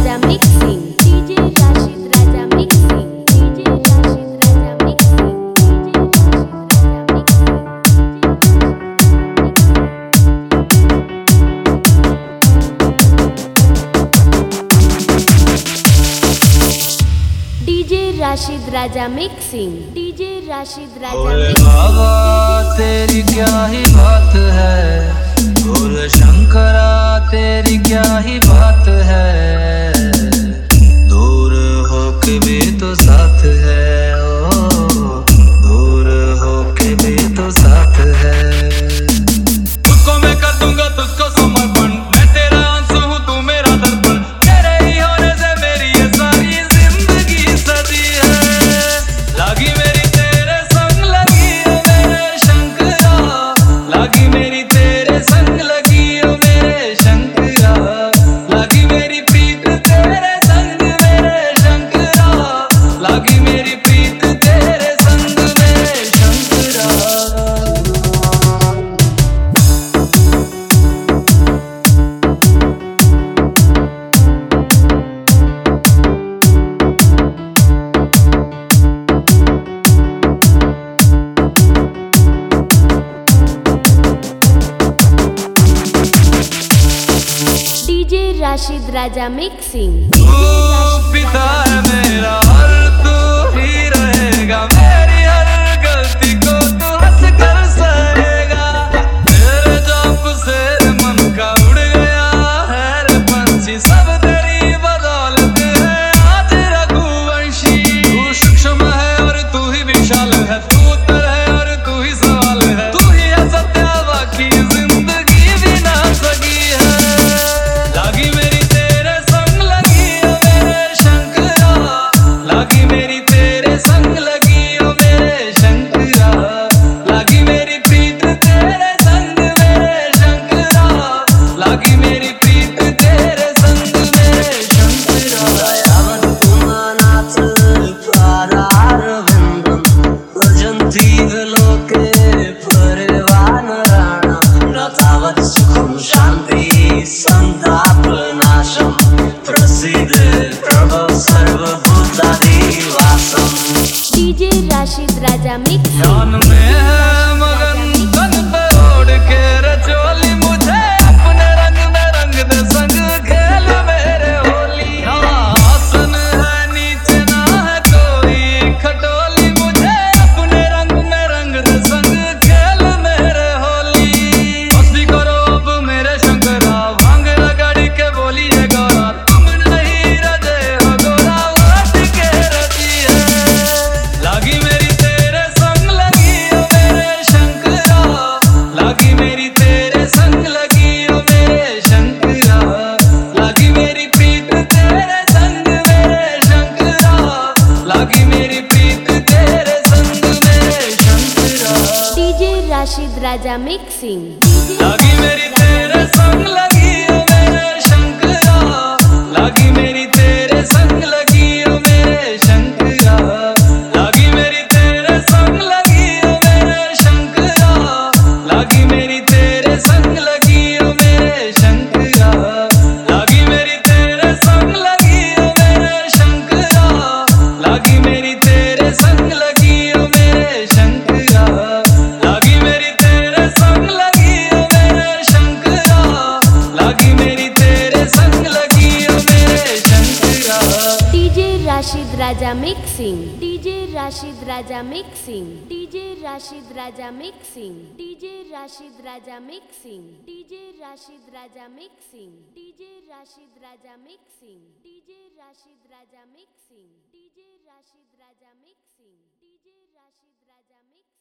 राजा mixing, DJ Rashid Raja mixing, DJ Rashid Raja mixing, DJ Rashid Raja mixing, DJ Rashid Raja mixing. बाबा तेरी क्या ही बात है, भोले शंकरा तेरी क्या ही बात है, दूर होके भी तो साथ है, ओ दूर होके भी तो साथ है। तुझको मैं कर दूंगा तुझको समर्पण, मैं तेरा आंसू हूँ तू मेरा दर्पण, तेरे ही होने से मेरी ये सारी जिंदगी सजी है। लागी मेरी तेरे संग लगी ओ मेरे शंकरा, लागी मेरी तेरे संग लगी ओ मेरे शंकरा, लागी मेरी प्रीत तेरे संग मेरे शंकरा, लागी मेरी प्रीत तेरे संग मेरे शंकरा। डीजे राशिद राजा मिक्सिंग, तू पिता है मेरा और तू ही रहेगा, मेरी हर गलती को तू हंस कर सहेगा। तेरे जाप से मन का उड़ गया है रे पंछी, सब तेरी बदौलत है आज रघुवंशी। तू सूक्ष्म है और तू ही विशाल है, तू उत्तर है और तू ही सवाल है, तू ही है सत्य बाकी जिंदगी भी ना सकी है। लागी मेरी तेरे संग लगी ओ मेरे शंकरा, लागी मेरी तेरे संग लगी ओ मेरे शंकरा, लागी मेरी प्रीत तेरे संग मेरे शंकरा, लागी मेरी प्रीत तेरे संग मेरे शंकरा। लोके परिवान राणा रथावत सुखम शांति संताप नाशम, प्रसिद्ध प्रभव सर्वभूतादिवासम। डीजे राशिद राजा मिक्सिंग, ध्यान में है मगन तन पे ओढ़ के रचोली, मुझे अपने रंग में रंग दे संग खेल मेरे होली। ना आसन है नीचे ना है कोई खटोली, मुझे अपने रंग में रंग दे संग खेल मेरे होली। बस भी करो अब मेरे शंकरा, भांग लगाड़ी के बोलिए गौरा, तुम नहीं रजे हो गोरा वाट के रजी है। लागी मेरी तेरे संग लगी ओ मेरे शंकरा, लागी मेरी तेरे संग लगी ओ मेरे शंकरा, लागी मेरी प्रीत तेरे संग मेरे शंकरा, लागी मेरी प्रीत तेरे संग मेरे शंकरा। डीजे राशिद राजा मिक्सिंग, लागी मेरी तेरे संग लगी ओ मेरे शंकरा, लागी मेरी तेरे संग लगी ओ मेरे शंकरा, लागी मेरी तेरे संग लगी ओ मेरे शंकरा, लागी मेरी तेरे संग लगी ओ मेरे शंकरा, लागी मेरी तेरे संग लगी ओ मेरे शंकरा, लागी मेरी तेरे संग लगी ओ मेरे शंकरा, लागी मेरी तेरे संग लगी ओ मेरे शंकरा, लागी मेरी तेरे संग लगी ओ मेरे Shankara. DJ Rashid Raja mixing, DJ Rashid Raja mixing, DJ Rashid Raja mixing, DJ Rashid Raja mixing, DJ Rashid Raja mixing, DJ Rashid Raja mixing, DJ Rashid Raja mixing, DJ Rashid Raja mixing, DJ Rashid Raja mixing.